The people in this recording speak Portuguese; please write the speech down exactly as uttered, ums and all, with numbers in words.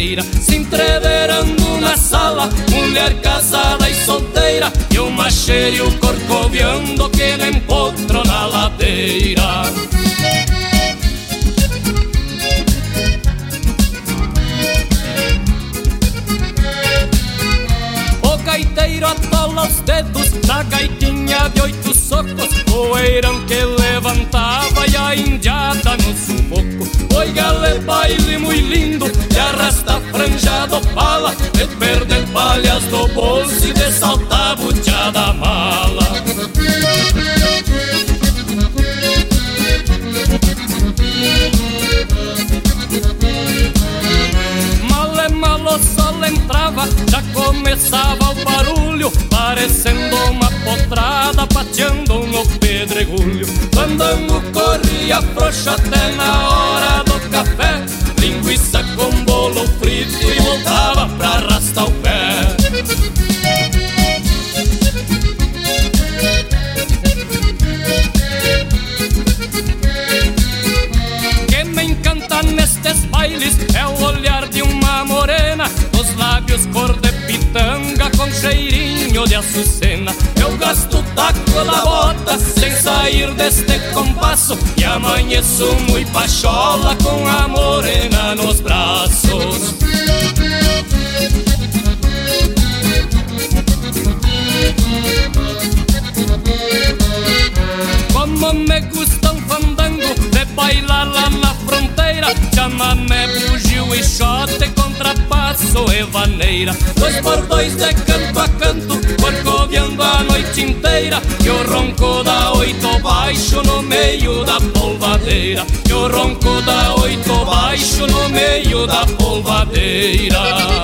cadeira, se entreverando na sala, mulher casada e solteira, e o macheiro corcoviando que nem potro na ladeira. O gaiteiro atola os dedos na gaitinha de oito socos, o eirão que levantava e a indiada no sufoco. Oi, gale, baile muito lindo, de arrasta franja do pala, de perder palhas do bolso e de saltar buteada da mala. Mal é malo, o sol entrava, já começava o barulho, parecendo uma potrada pateando no pedregulho. Fandango corria frouxo até na hora do café, linguiça com bolo frito e voltava pra arrastar o pé. Que me encanta nestes bailes é o olhar de uma morena, os lábios cor de pitanga com cheirinho de açucena. Eu gasto o taco da bota sem sair deste compasso, e amanheço muito pachola com a morena nos braços. Como me gusta um fandango de bailar lá na fronteira, chamamé, bugio e xote, contrapasso e vaneira. Dois por dois de canto a canto, corcoviando a noite inteira, e o ronco da oito baixo no meio da polvadeira, e o ronco da oito baixo no meio da polvadeira.